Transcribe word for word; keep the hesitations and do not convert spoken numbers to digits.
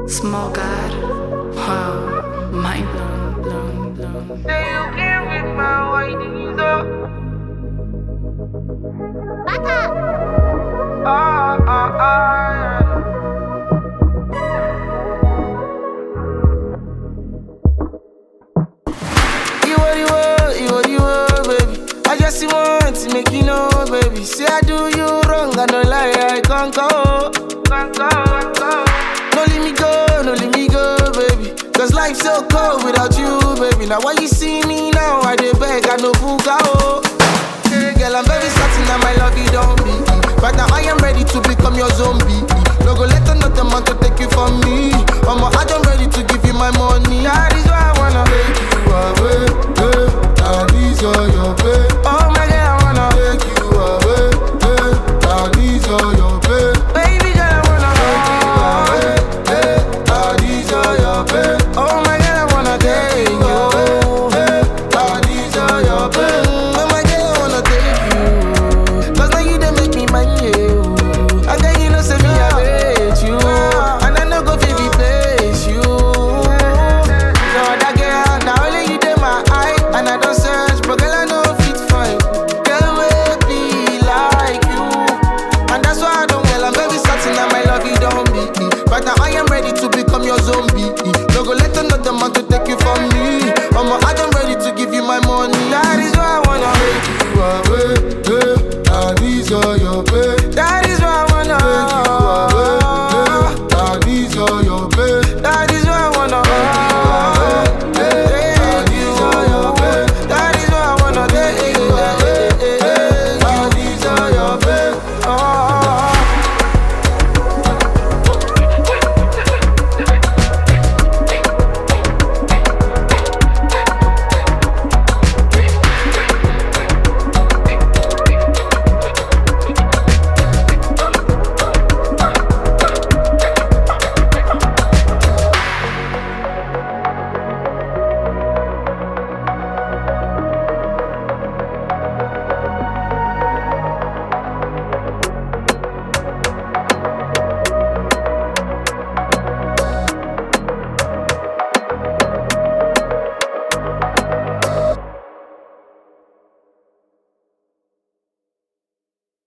Small God, wow, mind blown, blown, blown. Say you came with my white up. Ah, ah, ah, yeah. You what you want, you what you want, baby. I just want to make you know, baby. Say I do you wrong, I no lie, I can't go, can't go, can't go. No let me go, no let me go, baby. Cause life's so cold without you, baby. Now when you see me now, I dey beg, I no buga, oh. Hey, girl, I'm very certain that my love you don't be. But now I am ready to become your zombie. No go let another man to take you from